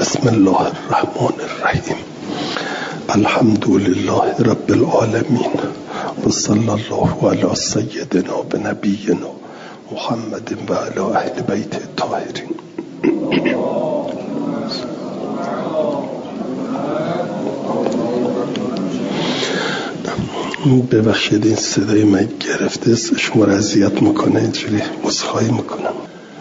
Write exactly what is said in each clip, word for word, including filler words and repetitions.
بسم الله الرحمن الرحیم. الحمد لله رب العالمین و صلی الله علی سیدنا و نبینا محمد و علی اهل بیت الطاهرین. ببخشید این صدای من گرفته، شما را اذیت میکنه، اینجوری عذرخواهی میکنم.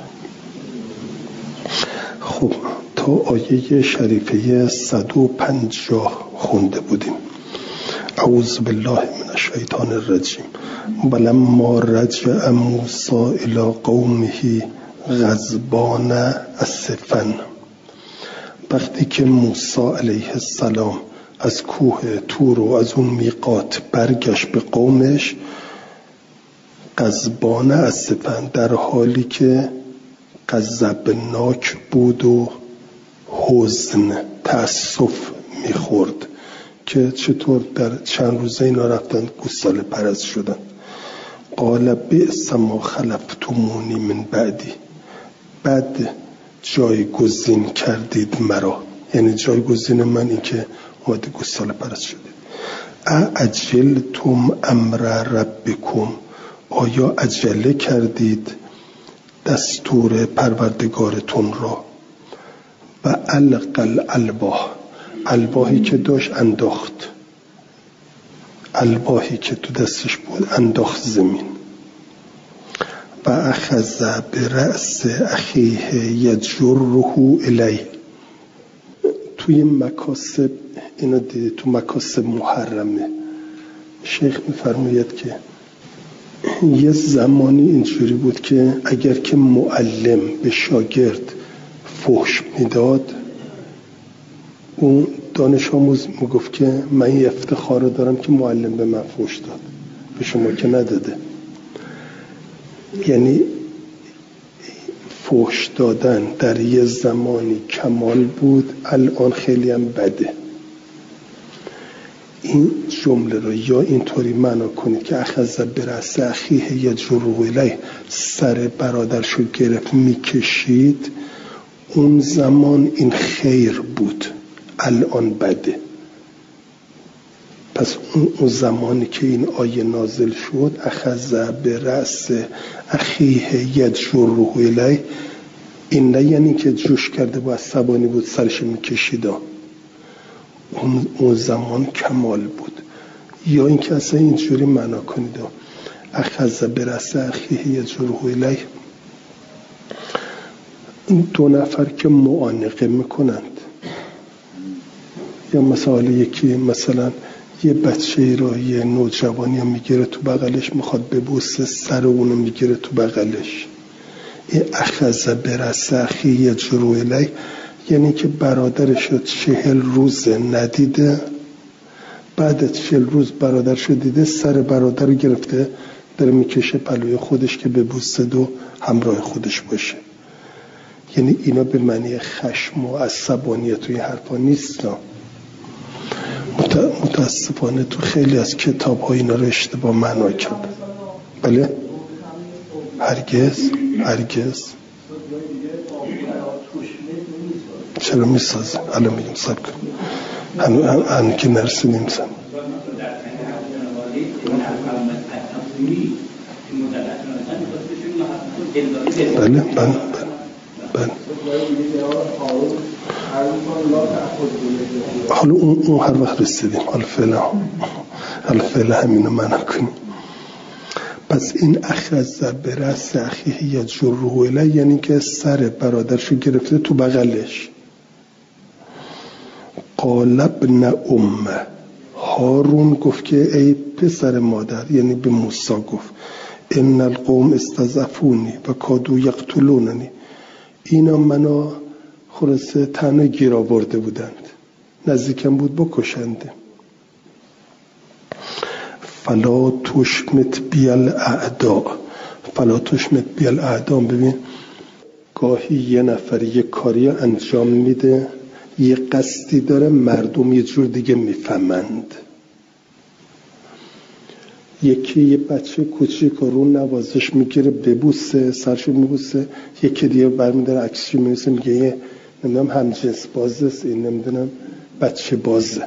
خب تا آیه شریفه صد و پنجاه خونده بودیم. اعوذ بالله من الشیطان الرجیم. ولما رجع موسی الی قومه غضبان اسفا. وقتی که موسی علیه السلام از کوه طور و از اون میقات برگشت به قومش، غضبان اسفا، در حالی که غضبناک بود و حزن، تأسف میخورد که چطور در چند روزه اینا رفتن گوساله پرست شدن. قال بئس ما خلفتمونی من بعدی. بعد جایگزین کردید مرا، یعنی جایگزین من این که اومده گوساله پرست شدید. اعجلتم امر ربکم. آیا عجله کردید دستور پروردگارتون را؟ و الق الالواح. الواحی که داشت انداخت، الواحی که تو دستش بود انداخت زمین. و اخذ برأس اخیه یجره الیه. توی مکاسب اینا دیدی، تو مکاسب محرمه شیخ میفرماید که یه زمانی اینجوری بود که اگر که معلم به شاگرد فحش میداد، اون دانش آموز میگفت که من یه افتخار رو دارم که معلم به من فحش داد، به شما که نداده. یعنی فحش دادن در یه زمانی کمال بود، الان خیلی هم بده. این جمله رو یا اینطوری معنا کنید که اخذ برأس اخیه یجره الیه، سر برادرشو گرفت میکشید، اون زمان این خیر بود، الان بده. پس اون زمانی که این آیه نازل شد، اخذ برأس اخیه یجره الیه، این نه یعنی که جوش کرده بود، عصبانی بود سرش میکشید، اون, اون زمان کمال بود. یا این که اصلا اینجوری معنا کنید اخذ برأس اخیه یجره الیه، این دو نفر که معانقه میکنند، یا مثلا یکی مثلا یه بچه ای را، یه نوجوانی هم میگیره تو بغلش میخواد ببوسه، سر اونو میگیره تو بغلش، این اخذ برأس اخیه یجره الیه یعنی که برادرش چهل روز ندیده، بعد چهل روز برادرش دیده، سر برادر رو گرفته داره میکشه پلوی خودش که ببوسه و همراه خودش باشه. یعنی اینا به معنی خشم و عصبانیت توی حرفا نیست. متاسفانه تو خیلی از کتاب ها اینا رو اشتباه معنا کرد. بله؟ هرگز هرگز چرا میسازه؟ الان میگم سب کن، هنو, هنو که نرسیدیم سن. بله بله بله. حالا اون, اون هر وقت رسیدیم، حالا فعلا حالا فعلا همینو معنا کنیم. پس این اخذ برأس اخیه یجره الیه یعنی که سر برادرشو گرفته تو بغلش. قال ابن ام. هارون گفت که ای پسر مادر، یعنی به موسی گفت ان القوم استضعفونی و کادوا یقتلوننی. اینا منو خلاصه تنها گیر آورده بودند، نزدیکم بود بکشنده. فلا تشمت بی الاعداء. فلا تشمت بی الاعداء. ببین گاهی یه نفر یه کاری انجام میده، یه قصدی داره، مردم یه جور دیگه میفهمند. یکی یه بچه کوچیک رو نوازش میگیره ببوسه، سرشو میبوسه، یکی دیگه برمیداره عکسشو میبوسه، میگه نمیدونم همجنس بازست، این نمیدونم بچه بازه.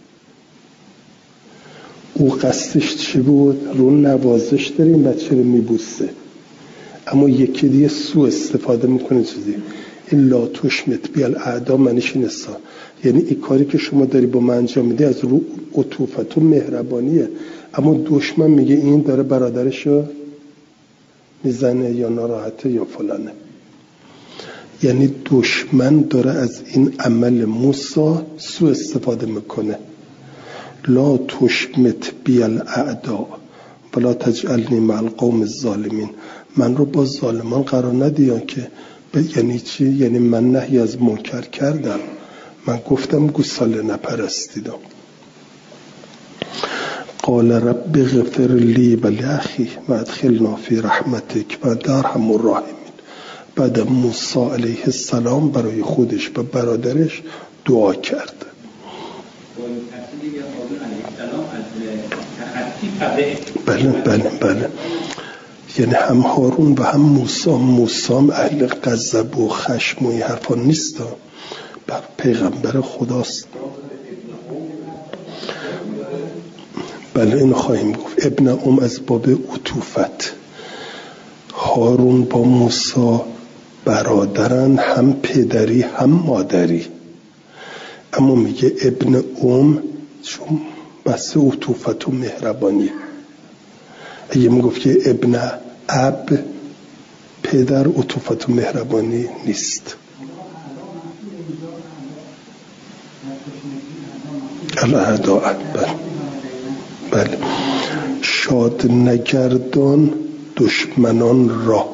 او قصدش چی بود؟ رو نوازش داره این بچه رو میبوسه، اما یکی دیگه سو استفاده میکنه چیزی این لا تشمت بیال اعدا منش نسا، یعنی این کاری که شما داری با من انجام میدی از رو عطوفت و مهربانیه، اما دشمن میگه این داره برادرشو میزنه یا ناراحته یا فلانه. یعنی دشمن داره از این عمل موسی سو استفاده میکنه. لا تشمت بیال اعدا ولا تجعلنی مع القوم الظالمین، من رو با ظالمان قرار ندی که ب... یعنی چی؟ یعنی من نهی از منکر کردم، من گفتم گوساله نپرستیدم. قال رب اغفر لی و لاخی و ادخلنا فی رحمتک و انت ارحم الراحمین. بعد موسی علیه السلام برای خودش و برادرش دعا کرد. بله بله بله، یعنی هم هارون و هم موسی. موسی اهل غضب و خشم و این حرفا نیست، بر پیغمبر خداست. بله اینو خواهیم گفت. ابن ام از باب عطوفت. هارون با موسی برادرن، هم پدری هم مادری، اما میگه ابن ام چون بس عطوفت و مهربانی. اگه میگفت که ابن اب پدر، عطوفت و مهربانی نیست. الاعداء. بله بله. شاد نگردان دشمنان را.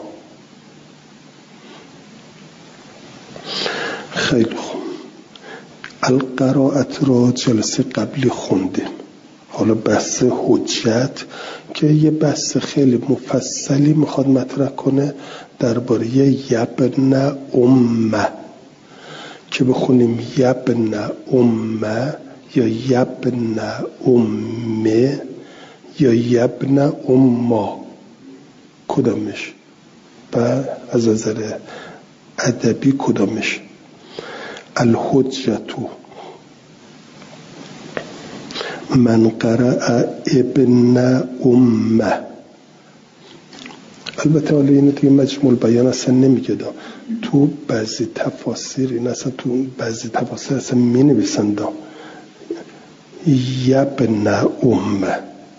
خیلی خوب. القرائت را جلسه قبلی خوندیم. حالا بحث حجت که یه بحث خیلی مفصلی میخواد مطرح کنه درباره یبن امه، که بخونیم یبن امه یا یبن امه یا یبن امه، کدامش و از نظر ادبی کدامش. الحجتو من قرأ ابن امه. البته حالا اینو دیگه مجموع بیان اصلا نمیگه، دا تو بعضی تفاسیر این اصلا تو بعضی تفاسیر اصلا می نویسن دا یبن امه.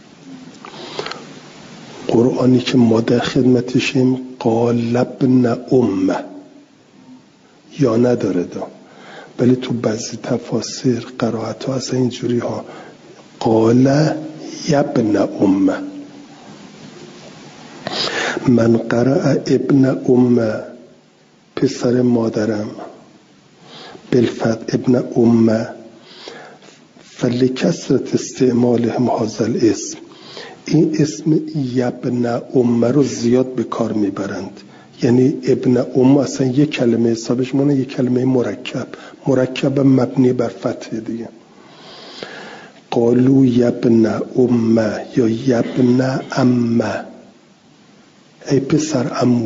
قرآنی که ما در خدمتشیم قال ابن امه یا نداره دا، ولی تو بعضی تفاسیر قرائت ها اصلا اینجوری ها قال یبن امه. من قرأ ابن امه پسر مادرم، بالفتح ابن امه، فلکثرت استعمالهم هذا الاسم، این اسم یبن امه رو زیاد به کار میبرند. یعنی ابن امه اصلا یک کلمه حسابش مونه، یک کلمه مرکب، مرکب مبنی بر فتح دیگه. قالو یبن امه یا یبن امه، ای پسر عمو.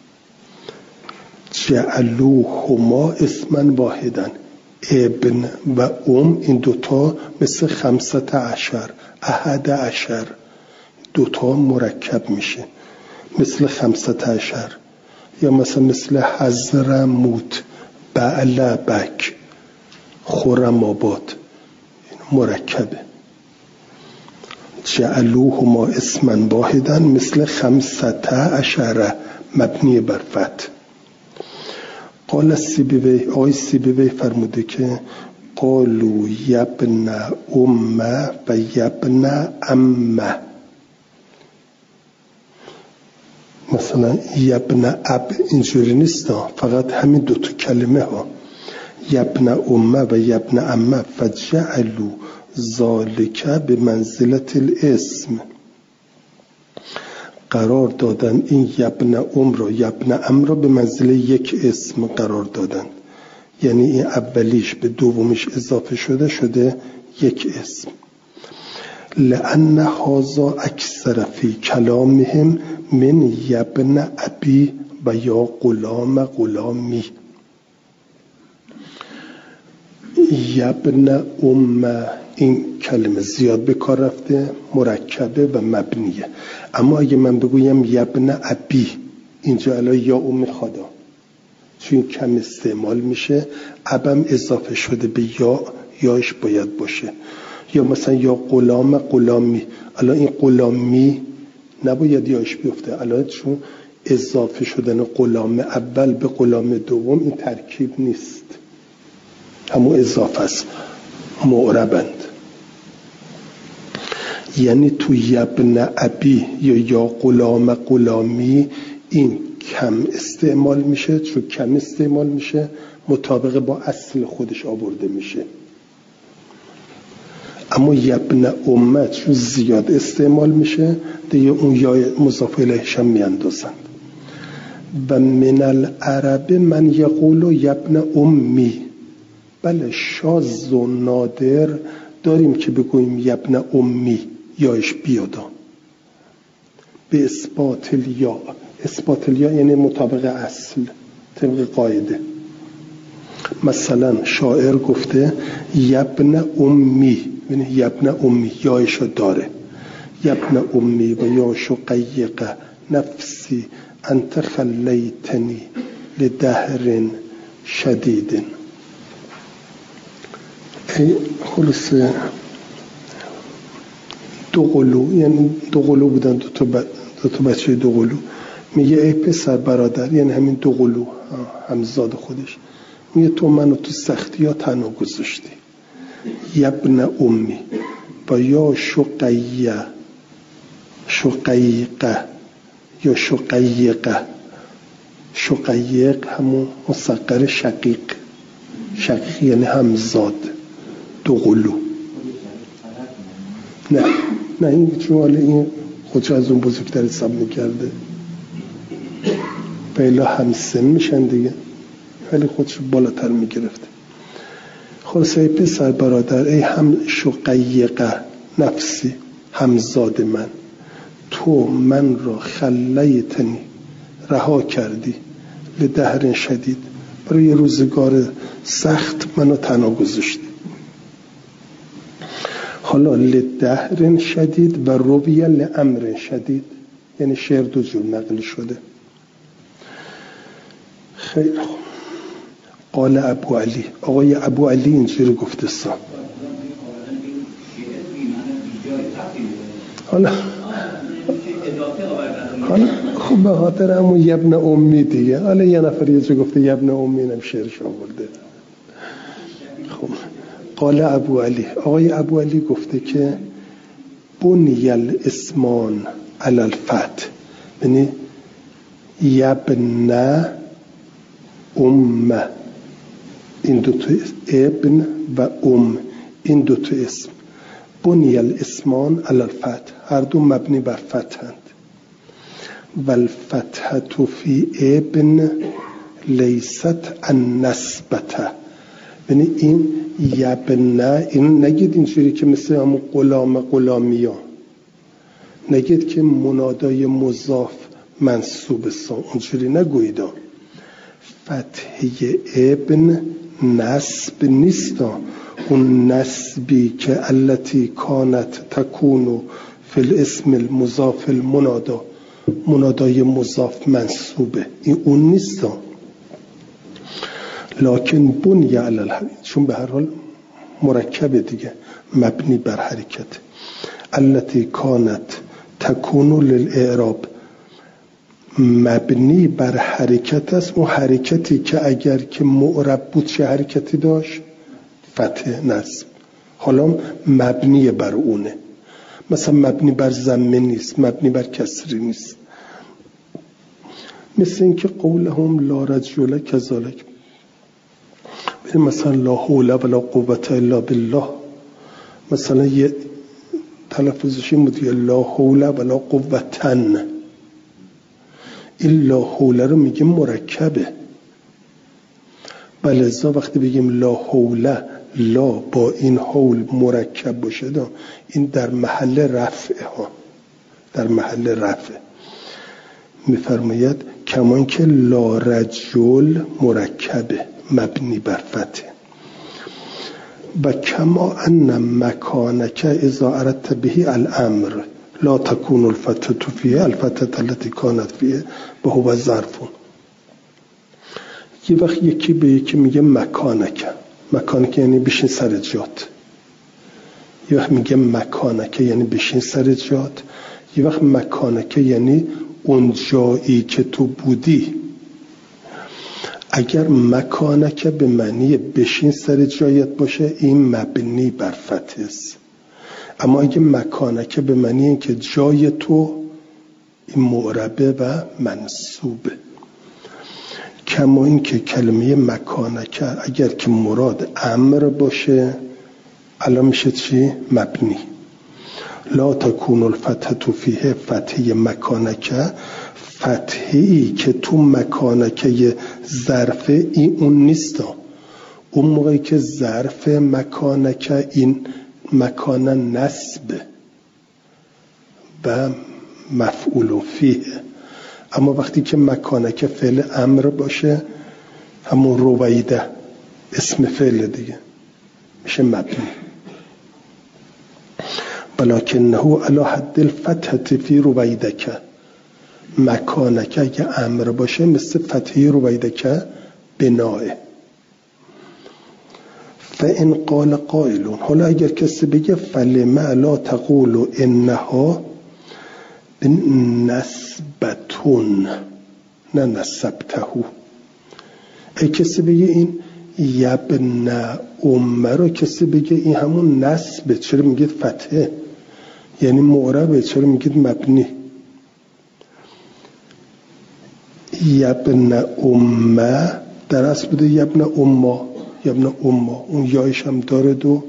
جعلوهما اسما واحدا، ابن و ام این دوتا مثل خمسة عشر احد عشر، دوتا مرکب میشه مثل خمسة عشر، یا مثلا مثل حضرموت، بعلبک، خرم‌آباد، مرکبه. جعلوهما اسما واحدا مثل خمسة عشر مبنی بر فتح. قال سیبوی، آقای سیبوی فرموده که قالو یبن امه و یبن امه. مثلا یبن اب اینجوری نیست، فقط همین دوتا کلمه ها یبن امه و یبن امه. فجعلو ذالک به منزلت الاسم، قرار دادن این یبن ام را یبن ام را به منزله یک اسم قرار دادن، یعنی این اولیش به دومیش اضافه شده شده یک اسم. لأن هذا اکثر فی کلامهم من یبن ابی و یا غلام غلامی. یبن ام این کلمه زیاد به کار رفته، مرکبه و مبنیه. اما اگه من بگویم یبن ابی، اینجا الان یا ام خدا چون کم استعمال میشه، ابم اضافه شده به یا، یاش باید باشه. یا مثلا یا غلام غلامی، الان این غلامی نباید یاش بیفته، الان چون اضافه شدن غلام اول به غلام دوم این ترکیب نیست، همون اضافه است، معربند. یعنی تو یبن ابی یا یا غلام غلامی این کم استعمال میشه، چون کم استعمال میشه مطابق با اصل خودش آورده میشه. اما یبن امت چون زیاد استعمال میشه دیگه اون یا مضاف الیهش هم میاندازند. و من العرب من یقول یبن امی، بله شاذ و نادر داریم که بگوییم یبن امی یاش بیادا به اثبات الیا. اثبات الیا یعنی مطابق اصل، طبق قاعده. مثلا شاعر گفته یبن امی، یعنی یبن امی یایشو داره، یبن امی و یاشو قیق نفسی انت خلیتنی لدهر شدید. خلاص دو قلو، یعنی دو قلو بودن، دو تا, ب... دو تا بچه دو قلو. میگه ای پسر برادر، یعنی همین دو قلو همزاد خودش، میگه تو منو تو سختی ها تنها گذاشتی. یبن امی با یا شقیه شقیقه یا شقیقه، شقیق همون مصغر شقیق، شقیق یعنی همزاد، دو قلو. نه نه این چون این خودش از اون بزرگتر حساب میکرده، بیلا همسن میشن دیگه، خیلی خودش بالاتر میگرفته. خلاصه ای پسر برادر، ای هم شقیقه نفسی، همزاد من، تو من را خلیتنی رها کردی لدهر شدید، برای یه روزگار سخت منو تنها گذاشتی. حالا لدهر شدید و رویه لامر شدید، یعنی شعر دو جور نقل شده. خیلی خوب. قال ابو علی، آقای ابو علی اینجوری گفته سا. حالا حالا خب به خاطر همون یبن امی دیگه، حالا یه نفر یه جا گفته یبن امی، اینم شعرش آورده. خب قال ابو علی، آقای ابو علی گفته که بنی الاسمان علی الفتح، یعنی یبن ام، این دو تا ابن و ام، این دو تا اسم، بنی الاسمان علی الفتح، هر دو مبنی بر فتحند. و الفتحة فی ابن لیست النسبته، یعنی این یبنه، این نگید اینجوری که مثل همون غلام غلامی ها، نگید که منادای مضاف منصوب سا، اونجوری نگوید. فتحه ابن نسب نیست، اون نسبی که التي کانت تکونو فی الاسم المضاف المنادا، منادای مضاف منصوبه، این اون نیست. لکن بنی علی الحرکت، چون به هر حال مرکب دیگه، مبنی بر حرکت. التي کانت تکونو للاعراب، مبنی بر حرکت است. اون حرکتی که اگر که معرب بود چه حرکتی داشت؟ فتح نصب. حالا مبنی بر اونه، مثلا مبنی بر ضمه نیست، مبنی بر کسری نیست. مثل این که قولهم لا رجل کذالک، مثلا لا حول ولا قوة الا بالله، مثلا یه تلفظش این بود لا حول ولا قوة، این لا حول رو میگیم مرکبه، بلذا وقتی بگیم لا حول، لا با این حول مرکب باشه، این در محل رفع ها، در محل رفع. میفرماید کمان که لا رجل مرکبه، مبنی بر فتح. و کما ان مکانک اذا اردت به الامر لا تكون الفتة فیه الفتة التي كانت فیه و هو ظرف. یه وقت یکی به یکی میگه مکانک، مکانک یعنی بشین سر جات. یه وقت میگه مکانک یعنی بشین سر جات. یه وقت مکانک یعنی اون جایی که تو بودی. اگر مکانک به معنی بشین سر جایت باشه این مبنی بر فتح است. اما اگه مکانک به معنی این که جای تو، این معربه و منصوبه. کما این که کلمه مکانک اگر که مراد امر باشه الان میشه چی؟ مبنی. لا تکون الفتحة فیه فتحه مکانک، فتحی که تو مکانک ظرف این اون نیست. اون موقعی که ظرف مکانک این مکان نصب و مفعول فیه. اما وقتی که مکانک فعل امر باشه همون رویده اسم فعل دیگه میشه مبنی. ولکنه علی حد الفتحة فی رویدک، مکانک اگه امر باشه مثل فتحی رویدک بناه. فان قال قائل، حالا اگر کسی بگه فلما لا تقول انها نسبتون نه نسبته، ای کسی بگه این یبن امه رو کسی بگه این همون نسبه، چرا میگید فتحه؟ یعنی معربه، چرا میگید مبنی؟ یبن امه در اصل بوده یبن امه، یبن امه اون یایش هم داره دو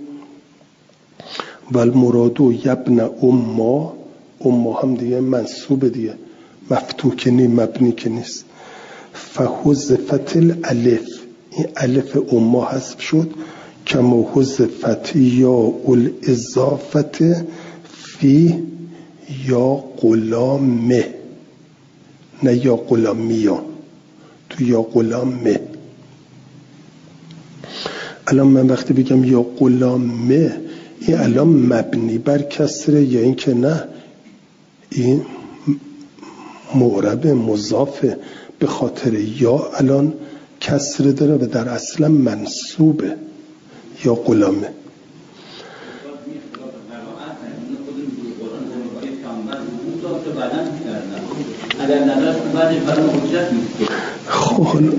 والمرادو یبن امه، امه هم دیگه منصوب دیگه، مفتوح که نی مبنی که نیست. فحذفت الالف، این الف امه حذف شد کما حذفت یا الاضافه فی یا غلامه، نه یا غلامیان، تو یا غلامه. الان من وقتی بگم یا غلامه این الان مبنی بر کسره یا این که نه این معرب مضافه، به خاطر یا الان کسره داره و در اصلا منصوبه یا غلامه. خب حالا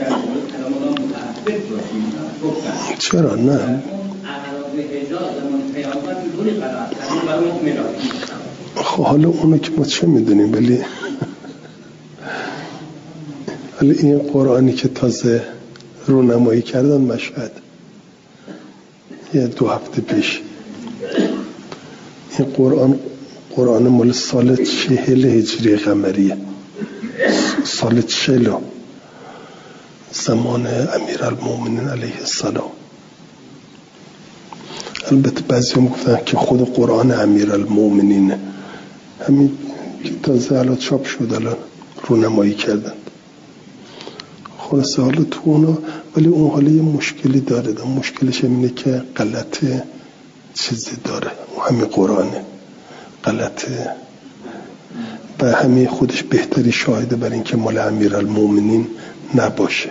چرا نه؟ خب حالا اونو که ما چه میدونیم، ولی ولی این قرآنی که تازه رونمایی کردن مشهد یه دو هفته پیش، این قرآن قرآن مال سال چهل هجری قمریه، سال چهل زمان امیرالمومنین علیه السلام. البته بعضی هم گفتن که خود قرآن امیرالمومنینه، همین که تازه الان چاپ شد الان رونمایی کردن. خلاصه حالا تو اونا، ولی اون حالا یه مشکلی داره، ده. مشکلش اینه که غلط چیزی داره، همین قرآنه غلطه و همین خودش بهتری شاهده بر این که مال امیرالمومنین نباشه.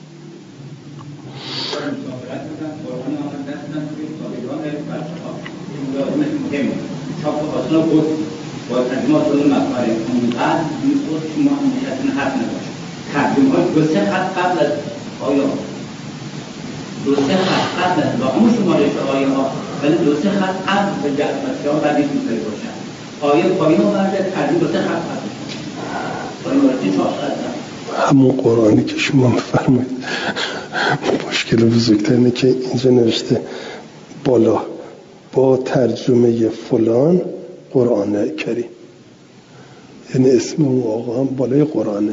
ترجمه های دو سه خط قبل از آیه ها، دو سه خط قبل از رقم شمارش آیه ها، ولی دو سه خط قبل به جلسه ها بعدی میتونی باشن. آیه پایین ها برده ترجمه دو سه خط قبل آیه مارسی چهار خط. همون قرآنی که شما میفرمایید مشکل بزرگتر اینه که اینجا نوشته بالا با ترجمه فلان قرآن کریم، یعنی اسم اون آقا هم بالای قرآنه.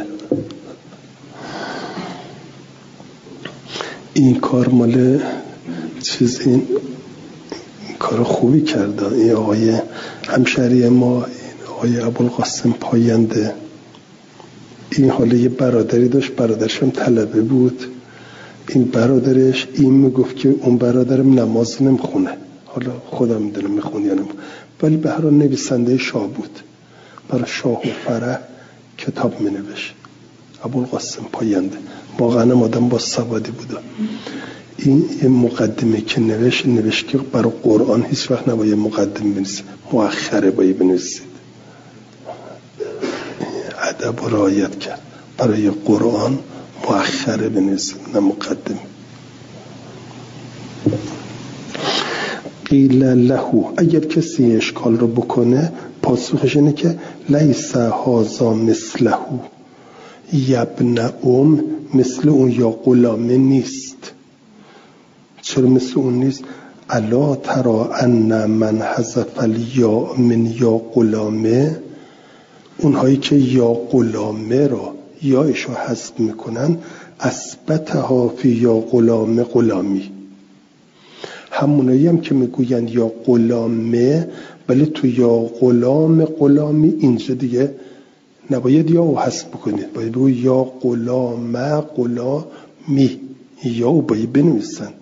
این کار مال چیز، این, این کار خوبی کرده این آقای همشهری ما، این آقای ابوالقاسم پاینده. این حالا یه برادری داشت، برادرش هم طلبه بود، این برادرش این میگفت که اون برادرم نماز نمیخونه، حالا خودم میدونم میخونه یا نمیخونه، ولی به هر حال نویسنده شاه بود، برای شاه و فرح کتاب مینوشت. ابوالقاسم پاینده واقعا آدم با سوادی بود. این یه مقدمه که نوشت نوشت که برای قرآن هیچ وقت نباید مقدمه بنویسید، مؤخره باید بنویسید. ادب رو رعایت کرد، برای قرآن مؤخره بنویسید نه مقدمه. قیل له، اگر کسی اشکال رو بکنه پاسخش اینه که لیس هذا مثله، یبن ام، مثل اون یا غلامه نیست. چرا مثل اون نیست؟ الا ترى ان من حذف الیا من یا غلامه، اونهایی که یا غلامه را یایشو حذف میکنن، اثبتها فی یا غلام غلامی. همونایی هم که میگوین یا غلامه ولی تو یا غلام غلامی اینجا دیگه نباید یا او حذف بکنید، باید بگو یا غلام غلامی، یا او باید بنویسند.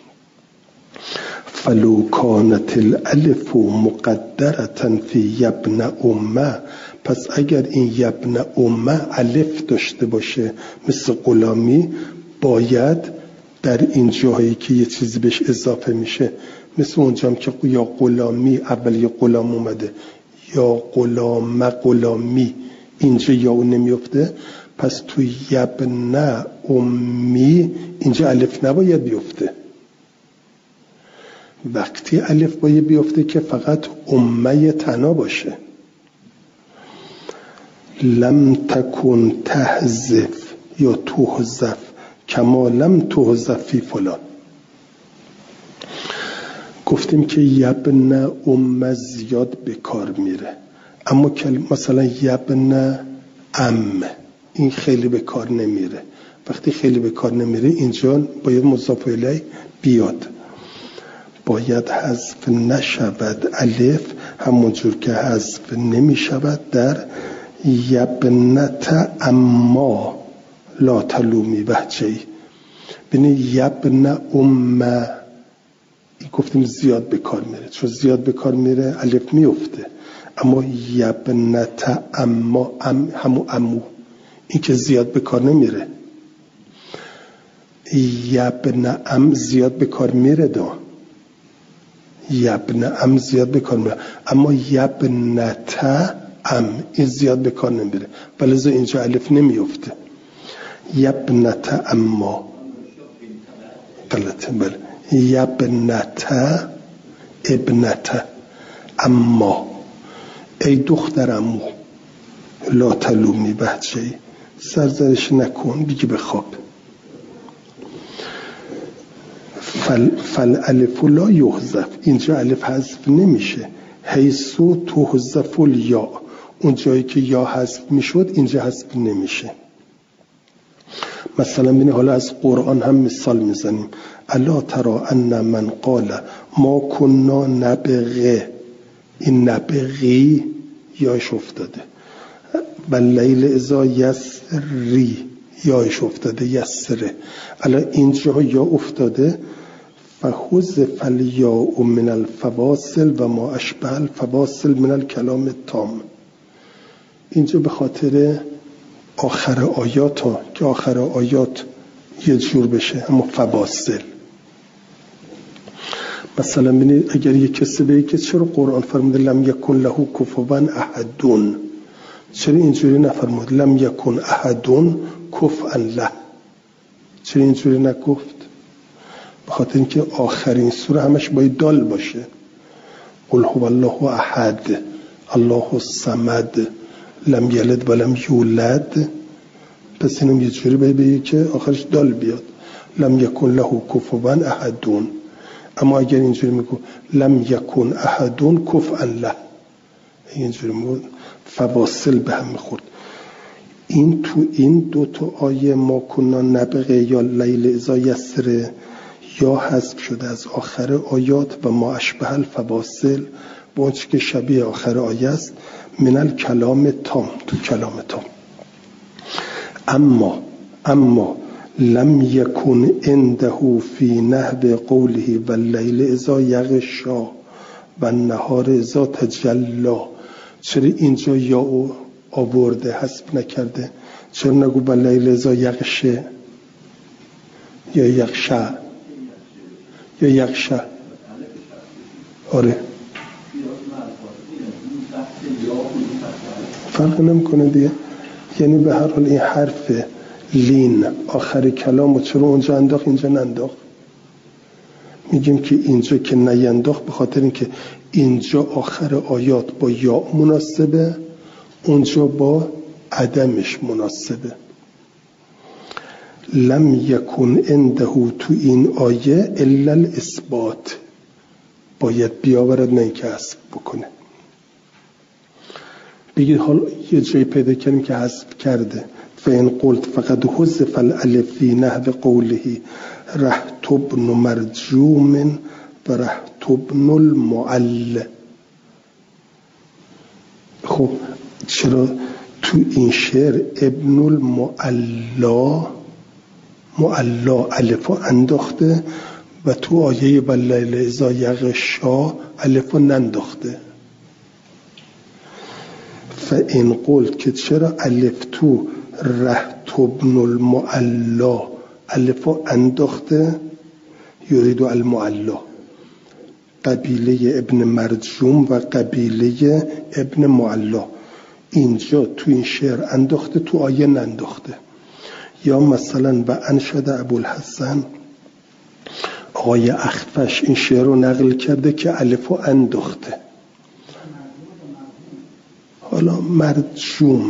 فلو کانت الالف مقدرة فی یبن امه، پس اگر این یبن امه الف داشته باشه مثل غلامی، باید در این جاهایی که یه چیزی بهش اضافه میشه، مثل اونجا که یا غلامی اول یه غلام اومده یا غلام غلامی، اینجا یا اون نمیفته، پس تو یبن امی اینجا الف نباید بیفته. وقتی الف باید بیفته که فقط امه تنا باشه. لم تکن تحذف یا تحذف کما لم تحذف فی فلان. گفتیم که یبن ام زیاد به کار میره، اما مثلا یبن ام این خیلی به کار نمیره. وقتی خیلی به کار نمیره اینجا باید مضاف الیه بیاد، باید حذف نشود الف، همونجور که حذف نمیشود در یبنت اما لا تلومی بهجه‌ای. ببینید یبن ام این گفتیم زیاد به کار میره، چون زیاد به کار میره الف میفته، اما یبنت اما ام همو امو این که زیاد به کار نمیره. یبن ام زیاد به کار میره دا یبن ام زیاد به کار میره، اما یبنت ام این زیاد به کار نمیره، ولی اینجا الف نمیفته. یبنت اما غلطه، بله یبنت ابنت اما ای دخترمو لا تلومی بهجه‌ای، سرزنش نکن بگی بخواب. فل, فل الف لا یحذف، اینجا الف حذف نمیشه. حیثو تحذف الیا، اون جایی که یا حذف میشد اینجا حذف نمیشه. مثلا ببین حالا از قرآن هم مثال میزنیم. الا ترى ان من قال ما كنا نبغي، این نبغی یاش افتاده. واللیل اذا یسری یاش افتاده یسره، الا اینجا یا افتاده. فحذف الياء من الفواصل و ما اشبه الفواصل من الکلام التام. اینجا به خاطر آخر آیات ها که آخر آیات یه جور بشه، اما فواصل. مثلا ببینید اگر یک کسی بگه که چرا قرآن فرموده لم یکن له کفوا احدون، چرا اینجوری نفرمود لم یکن احدون کفوا له، چرا اینجوری نگفت؟ به خاطر اینکه آخرین سوره همش باید دال باشه. قل هو الله احد الله الصمد لم یلد ولم یولد، پس اینم یه جوری باید بگه که آخرش دال بیاد، لم یکن له کفوا احدون. اما اگر اینجوری میگو لم یکن احدون کفوا له، اینجوری میگو فواصل به هم میخورد. این تو این دو تا آیه ما کنا نبغی یا لیل اذا یسره یا حذف شده از آخر آیات و ما اشبه الفواصل با اونچه که شبیه آخر آیه است من الکلام تام، تو کلام تام. اما اما لم یکن عنده فی نحو قوله واللیل اذا یغشا و النهار اذا تجلی. چرا اینجا یا او آورده حذف نکرده؟ چرا نگو واللیل اذا یغشه یا یغشا یا یغشا؟ آره فرق نمیکنه دیگه. یعنی به هر حال این حرف لین آخر کلام و چرا اونجا انداخت اینجا ننداخت؟ میگیم که اینجا که نینداخت به خاطر اینکه اینجا آخر آیات با یا مناسبه، اونجا با عدمش مناسبه. لم یکن عنده تو این آیه الا الاثبات، باید بیاورد نه اینکه حذف بکنه. بگید حالا یه جایی پیدا کردیم که حذف کرده. فإن قلت فقد حذف الالف فی نحو قوله رحت ابن مرجوم و رحت ابن المعل. خب چرا تو این شعر ابن المعلا معلا الفو انداخته و تو آیه واللیل اذا یغشا الفو ننداخته؟ فإن قلت که چرا الف تو رحت ابن المعلا الفو انداخته؟ یرید المعلا، قبیله ابن مرجوم و قبیله ابن معلا. اینجا تو این شعر انداخته، تو آیه ننداخته. یا مثلا و انشد ابوالحسن، آقای اخفش این شعر رو نقل کرده که الفو انداخته. حالا مرجوم،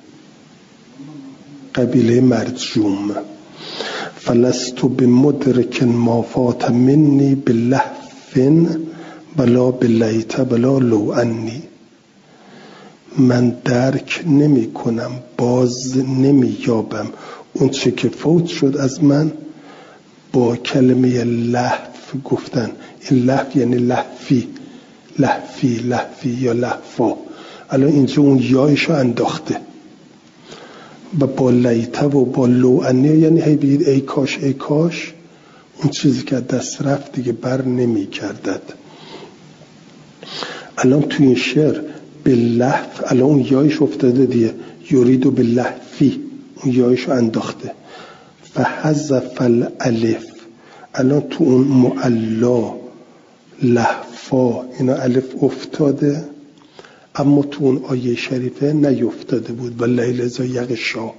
قبیله مرجوم. فلست بمدرک ما فات منی بلهف ولا بلیت ولا لو انی. من درک نمی کنم، باز نمی یابم اون چه که فوت شد از من با کلمه لهف گفتن. این لهف یعنی لهفی لهفی لهفی یا لهفا. الان اینجا اون یایشو انداخته و با لیته و با لو انی، یعنی هی بگید ای کاش ای کاش، اون چیزی که دست رفت دیگه بر نمی کردد. الان توی این شعر به لحف الان اون یایش افتاده دیگه، یوریدو به لحفی، اون یایشو انداخته. فحذف الالف، الان تو اون معلا لحفا اینا الف افتاده، اما تو اون آیه شریفه نیفتاده بود واللیل اذا یغشا.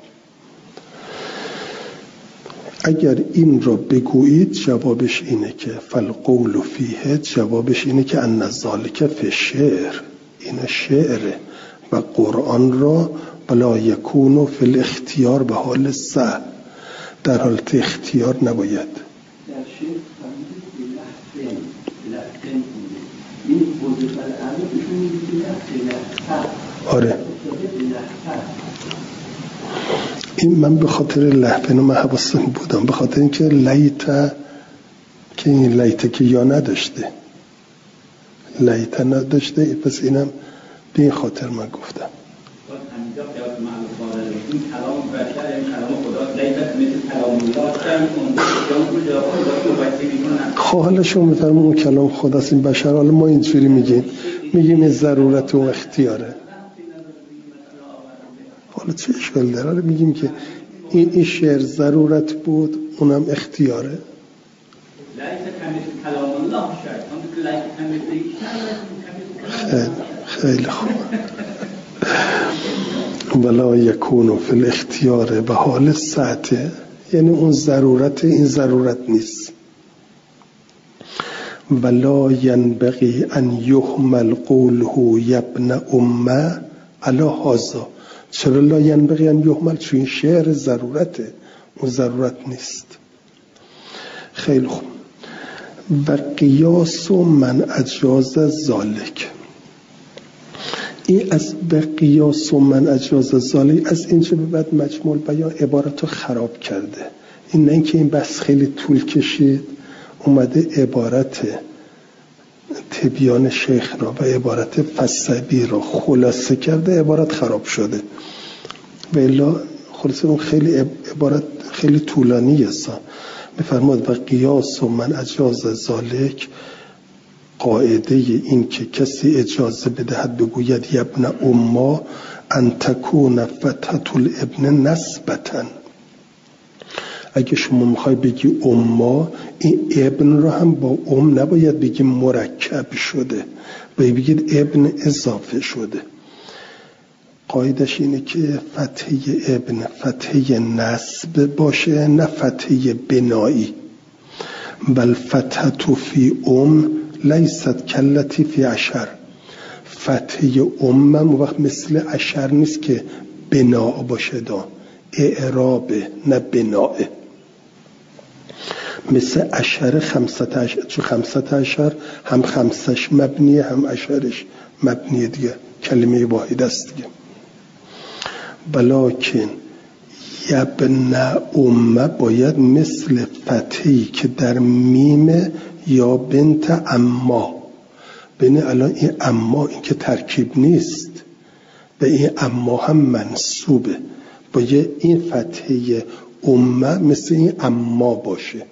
اگر این را بگویید جوابش اینه که فالقول فیه، جوابش اینه که ان ذالک فی شعر، این شعره و قرآن را بلا یکونو فی الاختیار به حال سه، در حالت اختیار نباید. در شعر فهمیدید به لحظه لحظه این وظیفه الامر ایشون میگه لحظه. آره این من به خاطر لحظه من حواسم بودم، به خاطر اینکه لیت که این لیت که یا نداشته لیت نداشته، پس اینم به این خاطر من گفتم. این کلام بشر، این کلام خدا، لیت مثل کلام الله. خب حالا شما میفرمون اون کلام خداست، این بشر. حالا ما اینجوری میگیم میگیم این ضرورت و اختیاره. حالا چه اشکال داره؟ میگیم که این این شعر ضرورت بود، اونم اختیاره. لیت مثل کلام الله شاید. خیلی خوب. ولا یکونو فی الاختیار به حال ساعته، یعنی اون ضرورت، این ضرورت نیست. ولا ینبغی ان یحمل قوله یبن امه علی هذا. چرا لا ینبغی ان یحمل؟ چون این شعر ضرورته، اون ضرورت نیست. خیلی خوب. و قیاس من اجاز ذالک، این از به قیاس من اجاز ذالک از اینجا به بعد مجموع بیان عبارت رو خراب کرده. این نه اینکه این بس خیلی طول کشید، اومده عبارت تبیان شیخ را و عبارت فصبی را خلاصه کرده، عبارت خراب شده. و الا خلاصه اون خیلی عبارت خیلی طولانی است. میفرماد و قیاس و من اجاز ذالک، قاعده این که کسی اجازه بدهد بگوید ابن اما ان تکون فتحة الابن نسبتن. اگه شما میخوای بگی اما، این ابن رو هم با ام نباید بگی مرکب شده، باید بگید ابن اضافه شده. قاعدش اینه که فتحه ابن فتحه نسب باشه، نه فتحه بنایی. بل فتحة فی ام لیست کلتی فی عشر. فتحه ام هم وقت مثل عشر نیست که بنا باشه، دا اعرابه نه بناه. مثل عشر خمسة عشر، چون خمسة عشر هم خمسش مبنیه هم عشرش مبنیه دیگه، کلمه واحد است دیگه. بلکن یبن ام باید مثل فتحی که در میم یا بنت اما. بین الان این اما این که ترکیب نیست، به این اما هم منصوبه، باید این فتحه امه مثل این اما باشه.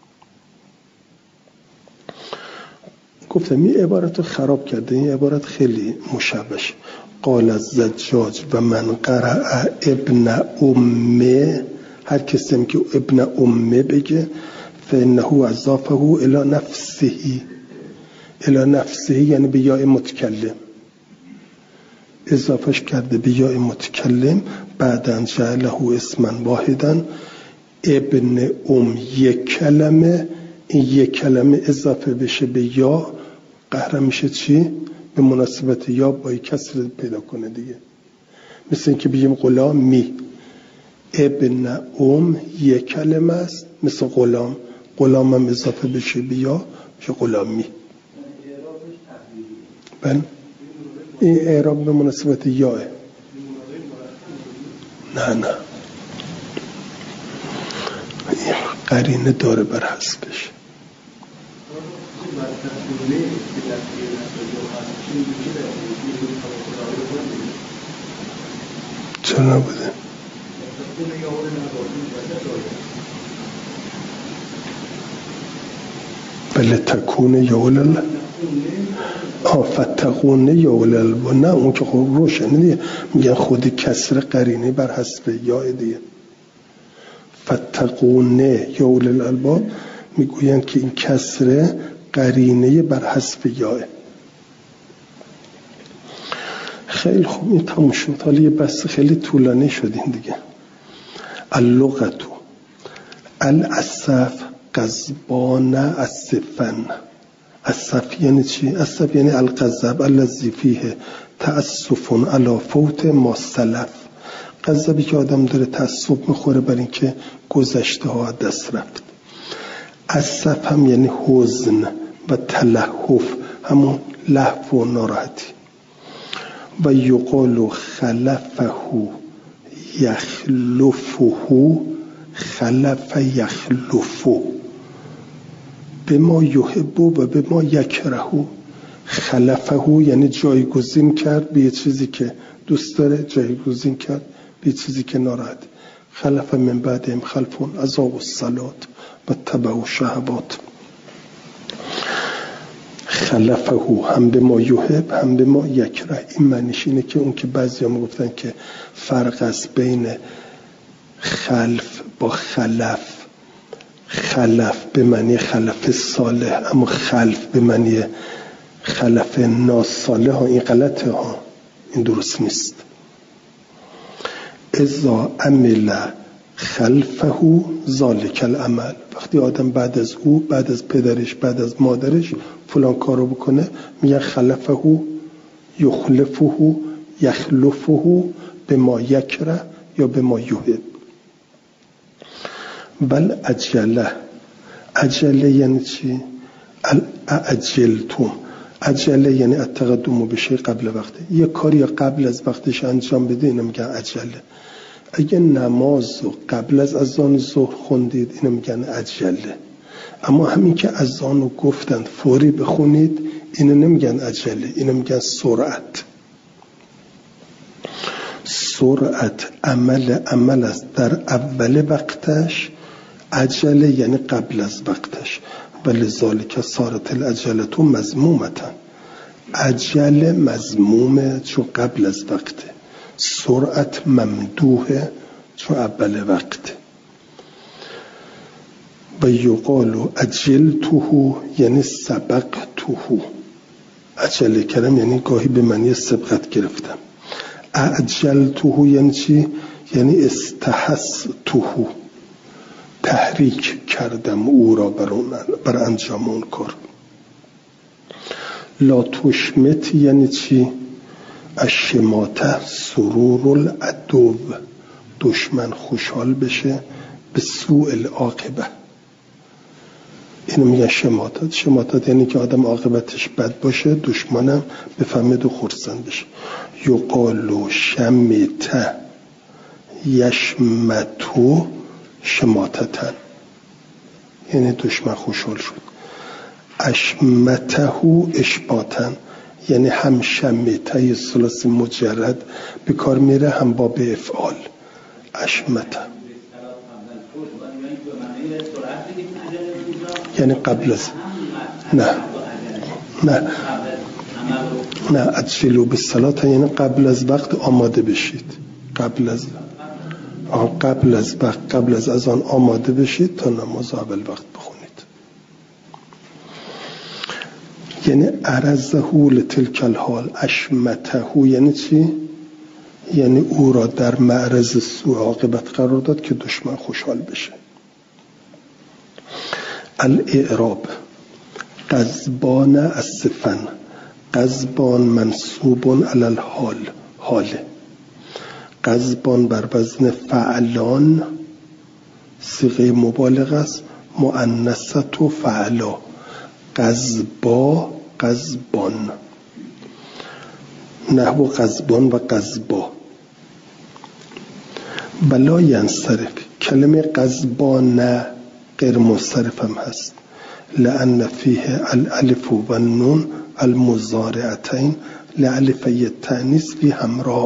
گفتم این عبارت رو خراب کرده، این عبارت خیلی مشابهش. قال الزجاج و من قرأ ابن امه، هر کسی که ابن امه بگه فانه اضافه الى نفسه، الى نفسه یعنی به یاء متکلم، اضافهش کرده به یاء متکلم. بعدن جعله اسما واحدا. ابن ام یک کلمه، این یک کلمه اضافه بشه به یا، قهر میشه چی؟ به مناسبت یا با کسر پیدا کنه دیگه. مثل این که بگیم غلامی، ابن ام یک کلمه است، مثل غلام، غلام هم اضافه بشه به یا میشه غلامی. بله این اعراب به مناسبت یاه. نه نه قرینه داره بر حسبش. چرا نبوده؟ بله تکونه یا اولل فتقونه یا اولل، نه اون که خود روشنه دیگه، میگن خود کسر قرینه بر حسب یا دیگه. فتقونه یا اولل الباب میگوین که این کسر قرینه بر حسب یا. خیلی خوب این تموم شد. حالا یه بحث خیلی طولانی شد این دیگه. اللغتو الاسف قضبان السفن. اسف یعنی چی؟ اسف یعنی القذب الذی فیه تأسف علی فوت ما سلف. قذبی که آدم داره تأسف میخوره بر این که گذشته ها دست رفت. اسف هم یعنی حزن و تلهف، همون لهو و ناراحتی. و یقال خلفه یخلفه، خلف یخلفه به ما یحب و به ما یکره. خلفه یعنی جایگزین کرد به یه چیزی که دوست داره، جایگزین کرد به یه چیزی که ناراحت. خلف من بعدهم خلفون اضاعوا الصلاة و اتبعوا الشهوات. خلفه هم به ما یحب هم به ما یکره. این معنیش اینه که اون که بعضی هم گفتن که فرق است بین خلف با خلف. خلف به معنی خلف صالح، اما خلف به معنی خلف ناصالح ها. این غلطه ها، این درست نیست. اذا عمل خلفه ذالک العمل، وقتی آدم بعد از او، بعد از پدرش، بعد از مادرش فلان کارو بکنه میگن خلفه یخلفه یخلفه به ما یکره یا به ما یحب. بل عجله، عجله یعنی چی؟ اعجلتم. عجله یعنی التقدم به شیء قبل وقته، یه کاری قبل از وقتش انجام بده اینو میگن عجله. اگه نماز رو قبل از اذان ظهر خوندید اینو میگن عجله. اما همین که اذان رو گفتن فوری بخونید اینو نمیگن عجله، اینو میگن سرعت. سرعت عمل عمل است در اول وقتش، عجله یعنی قبل از وقتش. ولی ذالک صارت العجلة مذمومة، عجله مذمومه چون قبل از وقته، سرعت ممدوحه چون اول وقته. و یقال عجلته یعنی سبقته، عجله کردم یعنی گاهی به معنی سبقت گرفتم. اعجلته یعنی چی؟ یعنی استحسته، تحریک کردم او را بر, بر انجام اون کار. لا تشمت یعنی چی؟ الشماته سرور العدو، دشمن خوشحال بشه به سوء العاقبه. اینو میگن شماتت. شماتت یعنی که آدم عاقبتش بد باشه، دشمنم بفهمد و خرسند بشه. یقال شمت یشمتو شماتتن، یعنی دشمن خوشحال شد. اشمته اشباتن یعنی هم شمته ثلاثی مجرد به کار میره، هم با به افعال. اشمته یعنی قبل از نه نه نه اجلو بالصلاة یعنی قبل از وقت آماده بشید، قبل از قبل از وقت قبل از اذان آماده بشید تا نماز اول وقت بخونید. یعنی عرضه لتلک الحال. اشمته یعنی چی؟ یعنی او را در معرض سوء عاقبت قرار داد که دشمن خوشحال بشه. الاعراب غضبان السفن، غضبان منصوب علی الحال، حاله. غضبان بر وزن فعلان، صیغه مبالغه است، مؤنثه و فعلا. غضبا غضبان، نحو غضبان و غضبا. بلا ینصرف، کلمه غضبان نه غیر منصرف هم هست، لأن فیه الالف و النون المضارعتین لالفی التأنیث فی همراء.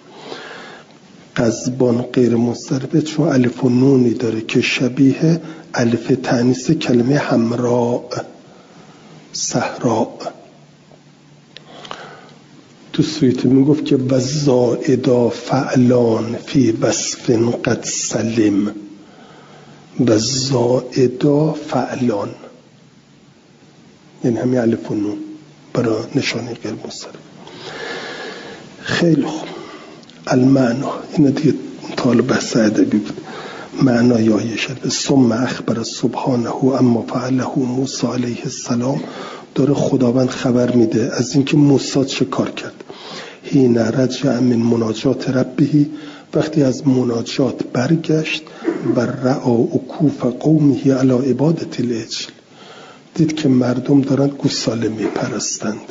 غضبان غیر منصرفه چون الف و نونی داره که شبیه الف تأنیث کلمه همراء، صحراء. تو سویت میگفت که وزائدا فعلان فی وصف قد سلم، وزائدا فعلان یعنی همین الف و نون برای نشانه غیر منصرف. خیلی خوب. المعنا این دیگه طالب بحث ادبی بود. معنای آیه شد ثم اخبر سبحانه اما فعله موسی علیه السلام، داره خداوند خبر میده از اینکه موسی چه کار کرد. حین رجع من مناجات ربه، وقتی از مناجات برگشت، و رعا عکوف قومه علی عبادت العجل، دید که مردم دارن گوساله میپرستند.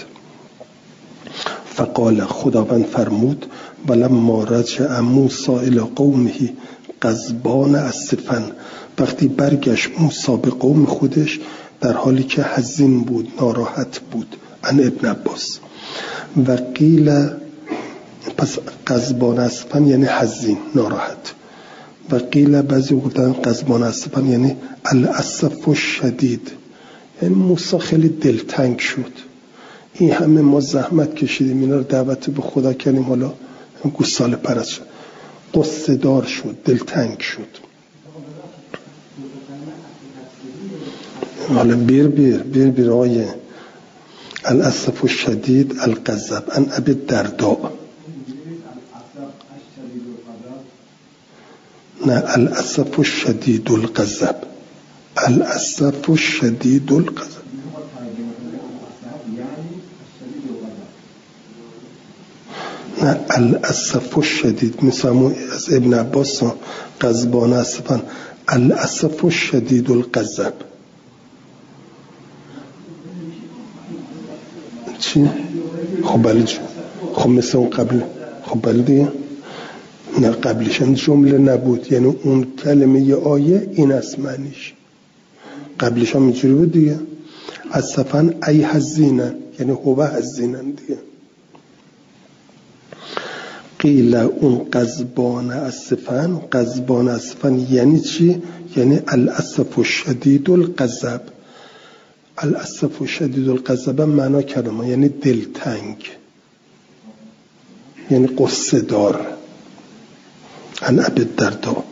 فقال، خداوند فرمود ولما رجع موسی الی قومه غضبان اسفا، وقتی برگشت موسی به قوم خودش در حالی که حزین بود، ناراحت بود. ان ابن عباس. و قیل، پس غضبان اسفا یعنی حزین، ناراحت. و قیل بعضی گفتن غضبان اسفا یعنی الاسف الشدید، یعنی موسی خیلی دلتنگ شد. این همه ما زحمت کشیدیم، اینا رو دعوت به خدا کردیم، حالا گوساله پرست شد، قصه دار شد، دلتنگ شد. حالا بیر بیر بیر بیر آیه الاسف الشدید الغضب ان ابی الدرداء. نه الاسف الشدید الغضب، الاسف الشدید الغضب. نه الاسف الشدید مثل از ابن عباس غضبان اسفا، الاسف الشدید الغضب. چی؟ خب بله جو. خب مثل اون قبل، خب بله دیگه. نه قبلش جمله نبود، یعنی اون کلمه ی آیه این است معنیش. قبلش هم اینجوری بود دیگه، اسفن ای حزینن یعنی هو حزینن دیگه. قیل اون غضبان اسفن، غضبان اسفن یعنی چی؟ یعنی الاسف شدید الغضب. الاسف شدید الغضب معنا کردم یعنی دلتنگ، یعنی قصه دار. عن ابی الدرداء.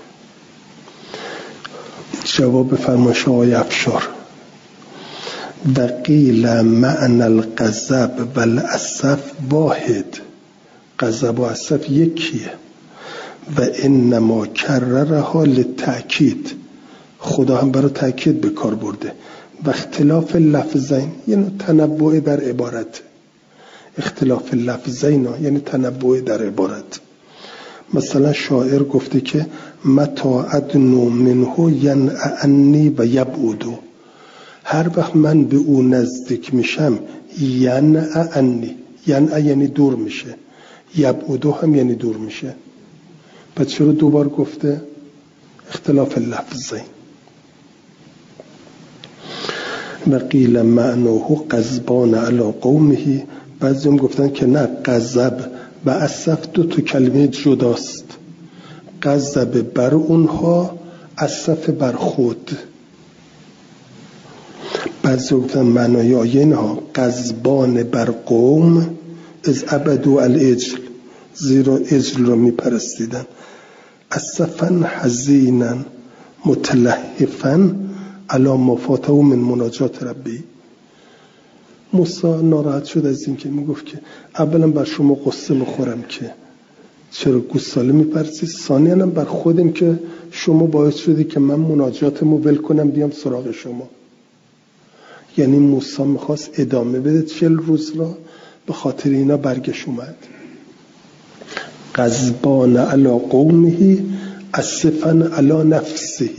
جواب فرمایش آقای افشار: و قیل معنی الغضب و الاسف واحد. غضب و اسف یکیه. و انما کررها للتأکید، خدا هم برای تأکید به کار برده. و اختلاف لفظین یعنی تنوع در عبارت. اختلاف لفظین یعنی تنوع در عبارت. مثلا شاعر گفته که متا ادنو منه ینعنی و یبعدو، هر وقت من به او نزدیک میشم ینعنی، ینع یعنی دور میشه، یبعدو هم یعنی دور میشه. پس چرا دوبار گفته؟ اختلاف لفظین. و قیل معناه غضبان علی قومه، بعضی هم گفتن که نه، غضب و اسف دو تا کلمه جداست. غضب بر اونها، اسف بر خود. بعضی گفتن معنای آیه اینها غضبان بر قوم از عبدو العجل، زیرا عجل را می پرستیدن. اسفن حزینا متلهفا علی ما فاته من مناجات ربی. موسی ناراحت شد از این که میگفت که اولا بر شما قصه میخورم که چرا گوساله میپرسید، ثانیاً بر خودم که شما باعث شدی که من مناجاتمو ول کنم بیام سراغ شما. یعنی موسی میخواست ادامه بده چل روز را، به خاطر اینا برگش اومد. غضبان علی قومه اسفن علی نفسه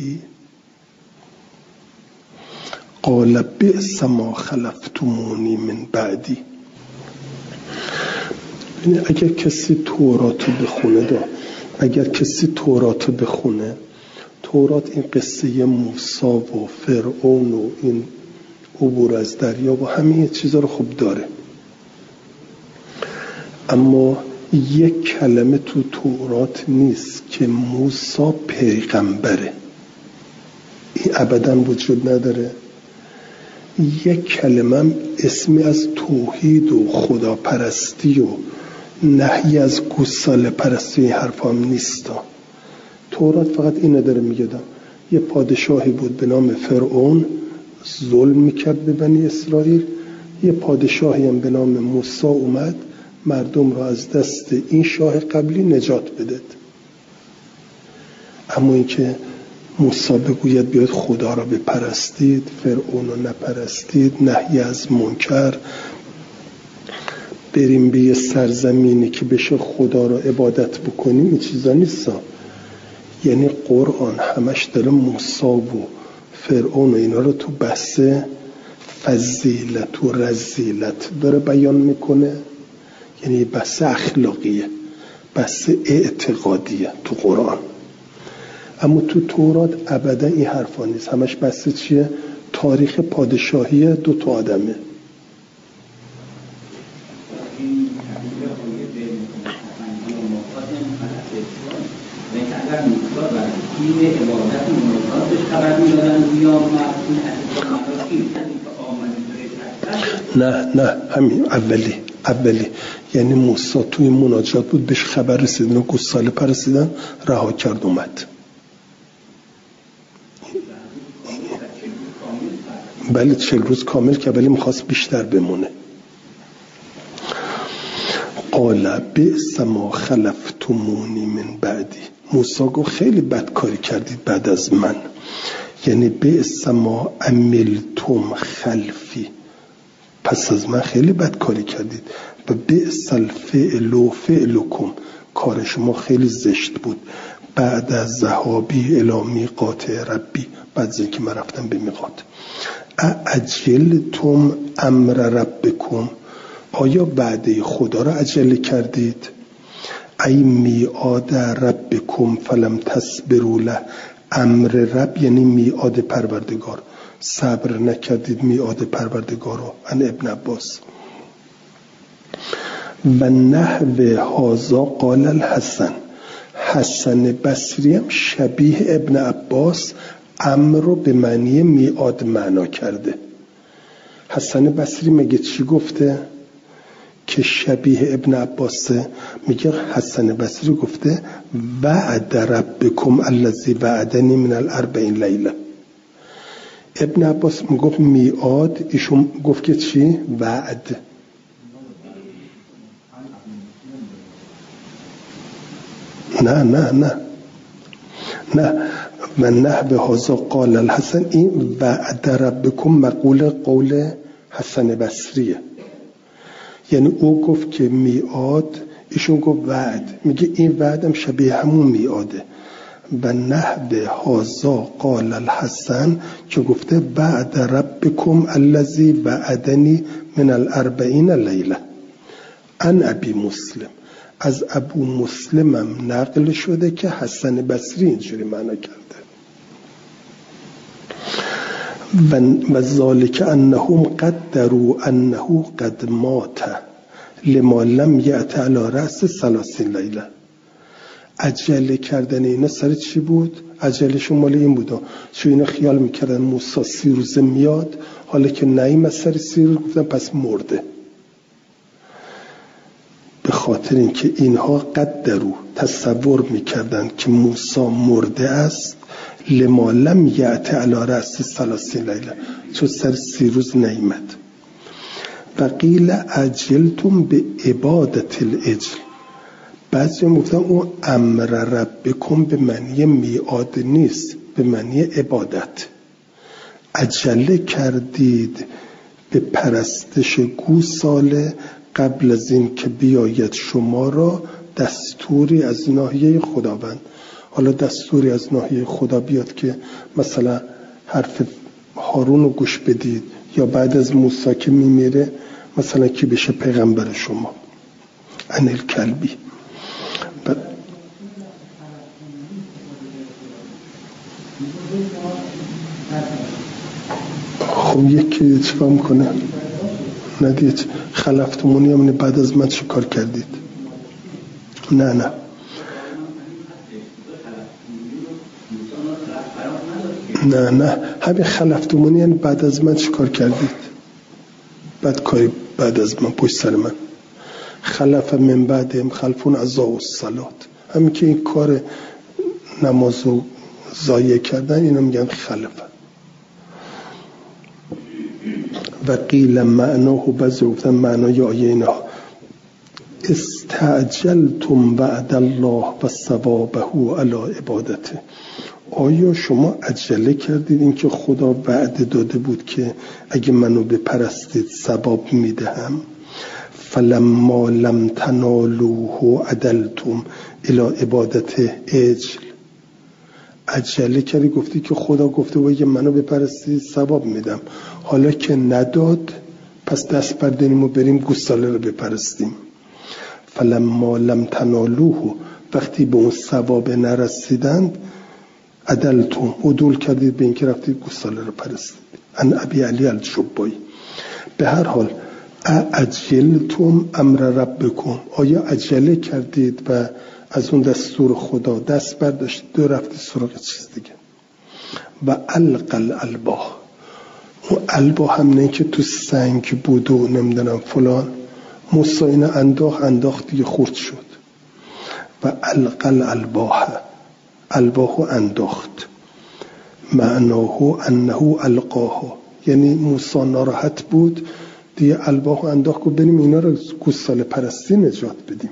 قال بئس ما خلفتمونی من بعدی. یعنی اگر کسی توراتو بخونه دا اگر کسی توراتو بخونه تورات این قصه موسی و فرعون و این عبور از دریا و همه چیزا رو خوب داره، اما یک کلمه تو تورات نیست که موسی پیغمبره. این ابداً وجود نداره. یک کلمه اسمی از توحید و خداپرستی و نهی از گوساله پرستی این حرفا هم نیست. تورات فقط اینو داره میگه. یه پادشاهی بود به نام فرعون، ظلم میکرد به بنی اسرائیل. یه پادشاهی هم به نام موسی اومد مردم را از دست این شاه قبلی نجات بده. اما اینکه موسی بگوید بیاید خدا را بپرستید، فرعون را نپرستید، نهی از منکر، بریم به یه سرزمینی که بشه خدا را عبادت بکنیم، این چیزا نیست. یعنی قرآن همش داره موسی و فرعون و اینا رو تو بحث فضیلت و رذیلت داره بیان میکنه. یعنی بحث اخلاقیه، بحث اعتقادیه تو قرآن. اما تو تورات ابدا این حرفا نیست. همش بحث چیه؟ تاریخ پادشاهی دو تا آدمه. نه نه همین اولی اولی یعنی موسی توی مناجات بود، بهش خبر رسید و گوساله پرستیدن، رها کرد اومد. بله چل روز کامل که ولی میخواست بیشتر بمونه. قال بئس ما خلفتمونی من بعدی. موسی گفت خیلی بدکاری کردید بعد از من. یعنی بئس ما عملتم خلفی، پس از من خیلی بدکاری کردید. و بئس الفعل فعلکم، کار شما خیلی زشت بود. بعد از ذهابی الی میقات ربی، بعد از اینکه من رفتم به میقات. اعجلتم امر ربکم، آیا وعده خدا را عجله کردید؟ ای میعاد ربکم فلم تصبروا له، امر رب یعنی میعاد پروردگار، صبر نکردید میعاد پروردگار رو. ان ابن عباس. و نحو هازا قال الحسن، حسن بصری هم شبیه ابن عباس امر رو به معنی میعاد معنا کرده. حسن بصری میگه چی گفته که شبیه ابن عباسه؟ میگه حسن بصری گفته وعد ربکم الذی وعدنی من الاربعین لیله. ابن عباس میگفت میعاد، ایشون گفت که چی؟ وعد. نه نه نه نه و نحو هازا قال الحسن، این وعد ربکم مقول قول حسن بصریه. یعنی او گفت که میعاد، ایشون گفت وعد. میگه این وعد هم شبیه همون میعاده. و نحو هازا قال الحسن که گفته وعد ربکم الذی وعدنی من الاربعین لیله. ان ابی مسلم، از ابو مسلمم نقل شده که حسن بصری اینجوری معنا کرده. و ذالک انهم قدروا انه قد مات لما لم یأت علی رأس ثلاثین لیله. عجله کردن اینا سر چی بود؟ عجلشون مال این بود چون اینا خیال میکردن موسی سی روزه میاد، حالا که نیم از سر سی روز گفتن پس مرده. به خاطر اینکه اینها قدروا تصور میکردن که موسی مرده است، لما لم یأت علی رأس ثلاثین لیله، چون سر سی روز نیامد. و قیل عجلتم به عبادت العجل، بعضی هم گفتن اون امر ربکم به معنی میعاد نیست، به معنی عبادت. عجله کردید به پرستش گوساله قبل از این که بیاید شما را دستوری از ناحیه خداوند. حالا دستوری از ناحیه خدا بیاد که مثلا حرف هارون رو گوش بدید، یا بعد از موسی که میمیره مثلا کی بشه پیغمبر شما؟ انیل کلبی. ب... خب یکی چه فهم کنه؟ ندید خلفتمونی همونه بعد از من چه کار کردید؟ نه نه نه نه همین خلفتمونی یعنی بعد از من چه کار کردید؟ بعد کاری بعد از من پشت سر من. خلف من بعدهم خلفون اضاعوا الصلاة، همین که این کار نمازو ضایع کردن اینا میگن خلفه. و قیل معناه و بعضی گفتن معنای آیه اینا استعجلتم وعد الله و ثوابه علی عبادته. آیا شما عجله کردید این که خدا وعده داده بود که اگه منو بپرستید ثواب میدهم؟ فلما لم تنالوه عدلتم الی عبادت عجل. عجله کردی گفتی که خدا گفته بود اگه منو بپرستید ثواب میدم، حالا که نداد پس دست برداریم و بریم گوساله رو بپرستیم. فلما لم تنالوه، وقتی به اون ثواب نرسیدند، عدلتم عدول کردید به اینکه رفتید گوساله رو پرستید. ان ابی علی الجبایی. به هر حال اعجلتم امر ربکم، آیا عجله کردید و از اون دستور خدا دست برداشتید و رفتید سراغ چیز دیگه؟ و القل الباه، اون الباه هم نه که تو سنگ بود و نمیدونم فلان، موسی اینو انداخت انداخت دیگه خورد شد. و القل الباه، الباهو انداخت، معناه انه القاه، یعنی موسی ناراحت بود دیگه الباهو انداخت و بریم اینا رو گوساله پرستی نجات بدیم.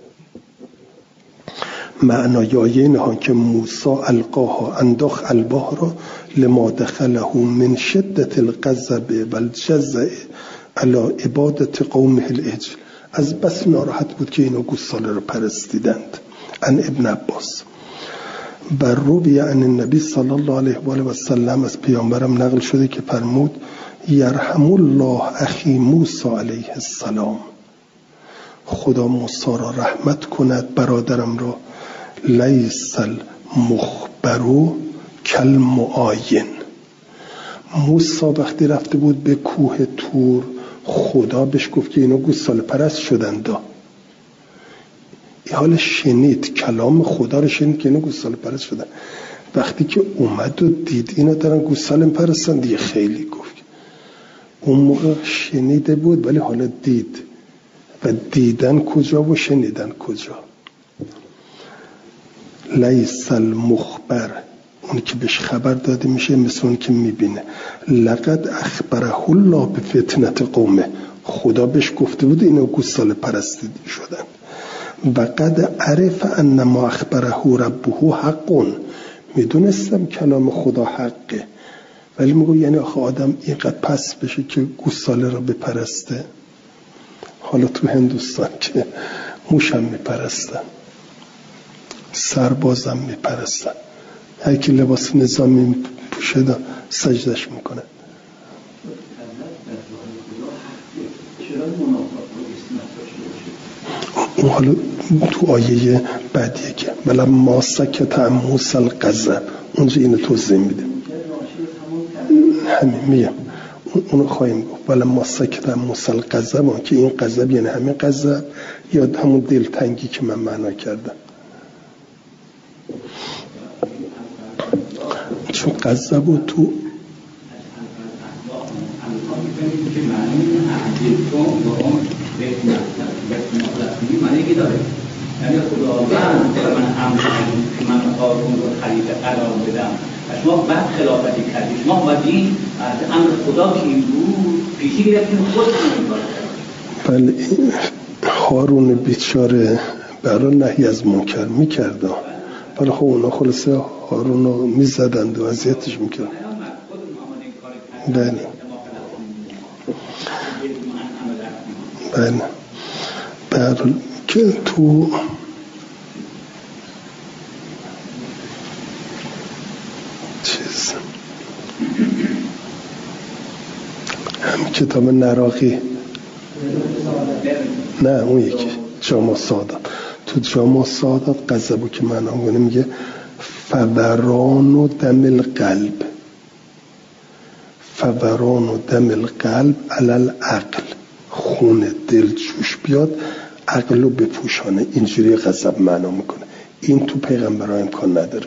معنای آیه اینها که موسی القاه انداخت الباه را لما دخله من شدت الغضب والجزع علی عبادت قومه العجل، از بس ناراحت بود که اینا گوساله رو پرستیدند. ان ابن عباس. بر روی عن النبی صلی الله علیه و آله و سلم، از پیامبرم نقل شده که فرمود یرحم الله اخی موسی علیه السلام، خدا موسی را رحمت کند برادرم را، لیس المخبر کالمعاین. موسی وقتی رفته بود به کوه طور، خدا بهش گفت که اینا گوساله پرست شدن دا. این حال شنید، کلام خدا رو شنید که اینا گوساله پرست شدن. وقتی که اومد و دید اینا دارن گوساله پرستن دیگه خیلی گفت. اون موقع شنیده بود ولی حالا دید. و دیدن کجا و شنیدن کجا؟ لیس المخبر، اون که بهش خبر داده میشه مثل اون که میبینه. لقد اخبره الله به فتنت قومه، خدا بهش گفته بود اینا گوساله پرستی شدن. و قد عرف ان ما اخبره ربه حقون، میدونستم کلام خدا حقه، ولی میگو یعنی آخه آدم اینقدر پس بشه که گوساله را بپرسته؟ حالا تو هندوستان که موشم میپرستن، سربازم میپرستن، هر کی لباس نظامی پوشه دا سجدش میکنه. اون حالا تو آیه بعدیه که بلا ما سکت عن موسی الغضب، اونجا اینو توضیح میده. همین میگم اونو خواهیم گفت. بلا ما سکت عن موسی الغضب، که این غضب یعنی همین غضب یا همون دلتنگی که من معنا کردم. چون غضب و تو معنی که داره، یعنی خداوند من امر که من هارون رو خلیفه قرار بدم و شما بعد خلافتی کردید، شما اومدین از امر خدا که این بود پیشی گرفتین خودتون این کار کردید. بله، هارون بیچاره برای نهی از منکر میکرد، ولی خب اونا خلاصه هارون رو میزدند و اذیتش میکرد. بله بله بله که تو چیز هم کتاب نراقی، نه اون یکی جامع سعادت، تو جامع سعادت غضبو که معنا میکنه میگه فوران و دم القلب، فوران و دم القلب علل عقل، خون دل جوش بیاد عقلو بپوشانه، اینجوری غضب معنا میکنه. این تو پیغمبران امکان نداره.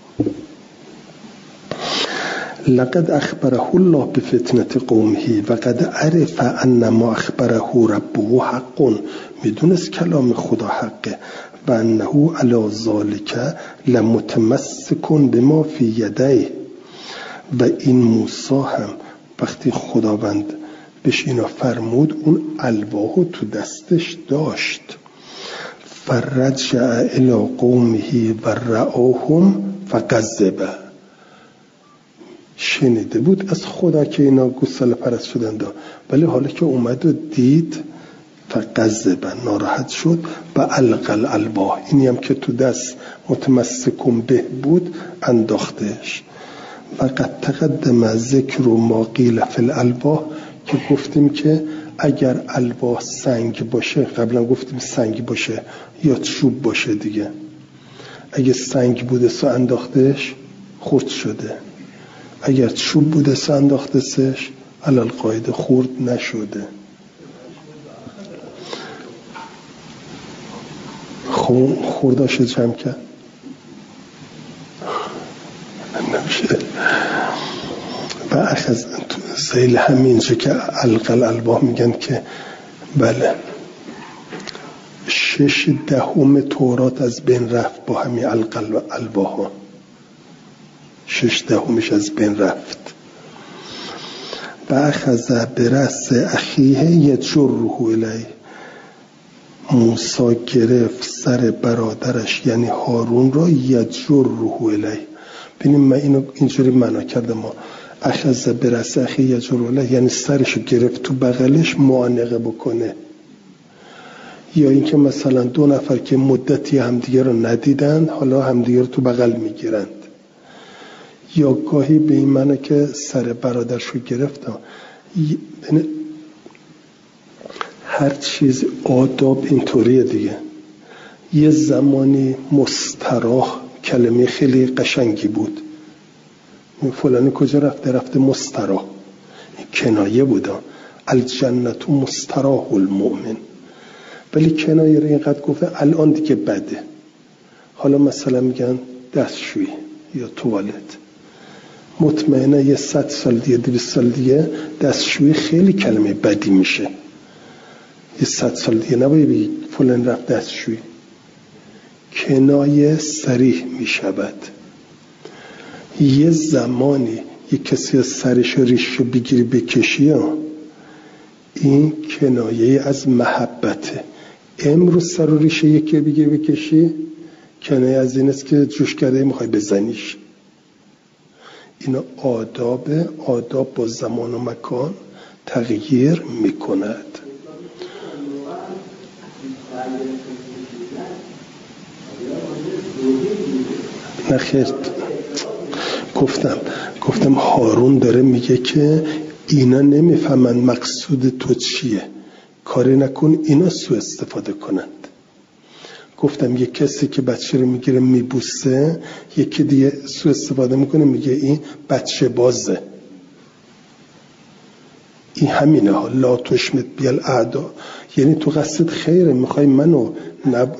لقد اخبره الله بفتنة قومه و قد عرف ان ما اخبره ربه حق، میدونست کلام خدا حقه. و انه علی ذلک لمتمسک بما فی یدیه، و این موسی هم وقتی خداوند بهش اینا فرمود اون الواحو تو دستش داشت. فرجع الی قومه و رآهم فکذب، شنیده بود از خدا که اینا گوساله پرست شدن دا، ولی حالا که اومد و دید فکذب، ناراحت شد. و القل الواح، اینی هم که تو دست متمسکم به بود انداختش. و قد تقدم ذکر ما قیل فی الالواح، که گفتیم که اگر الواح سنگ باشه، قبلا گفتیم سنگ باشه یا چوب باشه دیگه، اگه سنگ بوده سو انداختش خورد شده، اگر چوب بوده سو انداختش علال قاعده خورد نشده. خورداشو جمع کرد نمیشه. و اخذ زیل همینجا که القل الواح میگن که بله شش دهم تورات از بین رفت با همین القل الواح ها، شش دهمش از بین رفت. و اخذ برأس اخیه یجره الیه، موسی گرفت سر برادرش یعنی هارون را یجره الیه. ببینیم من اینو اینجوری معنا کردم، ما اخذ برأس اخیه یجره الیه یعنی سرشو گرفت تو بغلش معانقه بکنه. یا اینکه مثلا دو نفر که مدتی همدیگه رو ندیدن حالا همدیگه رو تو بغل میگیرند. یا گاهی به این معنی که سر برادرش رو گرفت. هر چیز آداب اینطوریه دیگه. یه زمانی مستراح کلمه خیلی قشنگی بود، فلانی کجا رفته؟ رفته مستراح، کنایه بوده. الجنت مستراح المؤمن. ولی کنایه رو اینقدر گفته الان دیگه بده. حالا مثلا میگن دستشویی یا توالت، مطمئنه یه صد سال دیگه دویست سال دیگه دستشویی خیلی کلمه بدی میشه. یه صد سال دیگه نباید بگی فلان رفت دستشویی. کنایه صریح میشود. یه زمانی یه کسی از سرش و ریششو بگیری بکشی، این کنایه از محبته. امروز سر و ریشه یکی بگیری بکشی، کنایه از این است که جوش کرده میخوای بزنیش. اینا آداب آداب با زمان و مکان تغییر میکند. نخیر، گفتم گفتم هارون داره میگه که اینا نمیفهمن مقصود تو چیه، کاری نکن اینا سوء استفاده کنند. گفتم یه کسی که بچه رو میگیره میبوسه، یکی دیگه سوء استفاده میکنه میگه این بچه بازه. این همینه ها، لا تشمت بیل اعدا، یعنی تو قصد خیره، میخوای منو نب...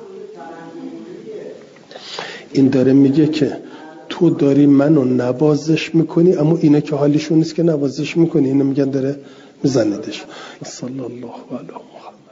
این داره میگه که تو داری منو نوازش میکنی، اما اینا که حالیشون نیست که نوازش میکنی، اینا میگن داره میزندش. صلی الله علیه محمد.